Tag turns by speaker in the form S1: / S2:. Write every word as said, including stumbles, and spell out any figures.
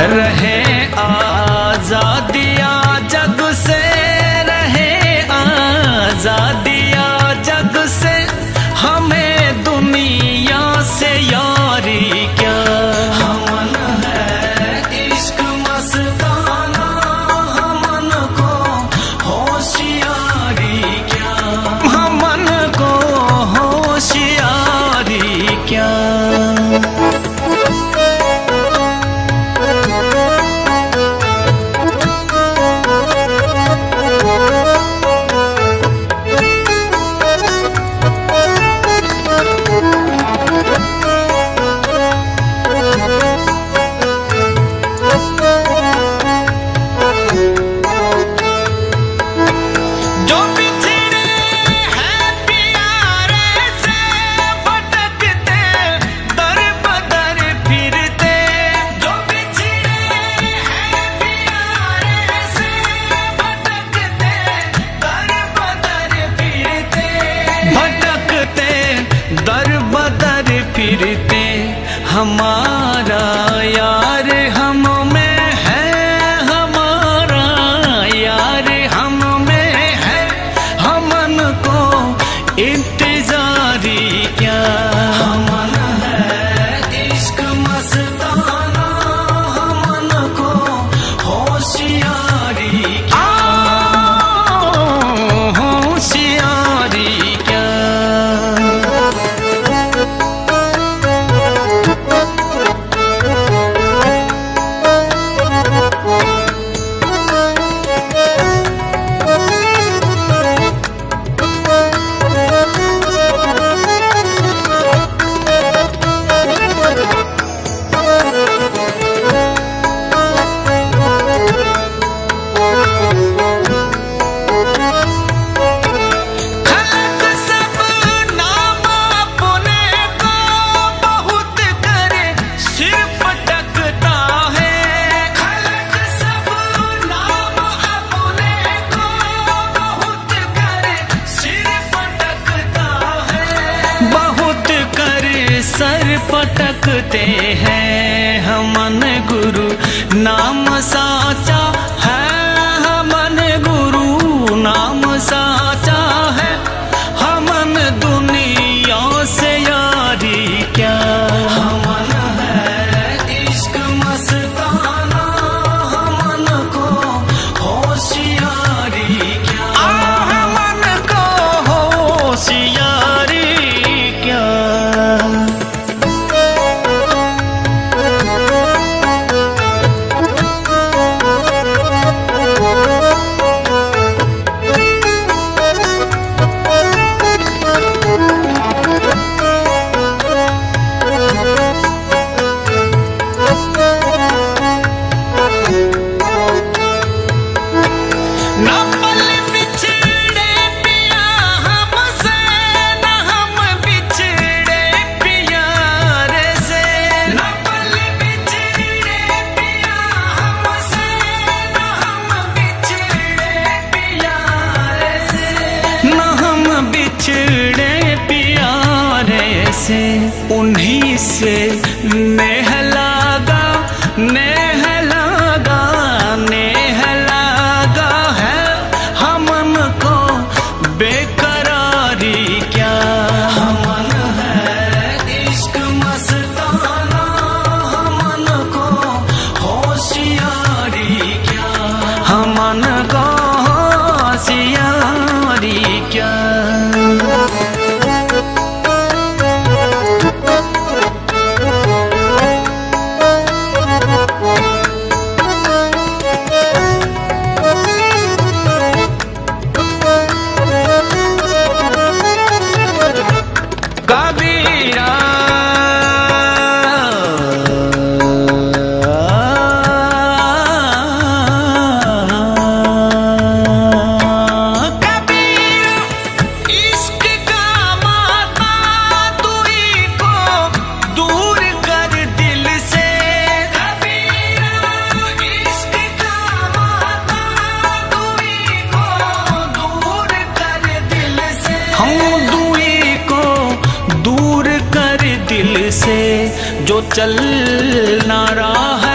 S1: रहे आजादिया जग से, रहे आजादिया जग से, हमें दुनिया से यारी क्या। हमन है इश्क मस्ताना, हमन को होशियारी क्या, हमन को होशियारी क्या। दर बदर फिरते हमारा यार हम में है, हमारा यार हम में है, हमन को इंतजारी क्या। हमन है इश्क मस्ताना, हमन को होशियारी क्या, होशियारी क्या। सर पटकते हैं हमन गुरु नाम साचा है, हमन गुरु नाम साचा है, हमन दुनिया से यारी क्या। हमन है इश्क मस्ताना, हमन को होशियारी क्या, हमन को होशियारी क्या। बिछड़े प्यारे से, उन्हीं से नेह लागा, नेह लागा, नेह लागा है, हमन को बेकरारी क्या। हमन है इश्क मस्ताना, हमन को होशियारी क्या, हमन को होशियारी क्या। कबीरा दिल से जो चल ना रहा है,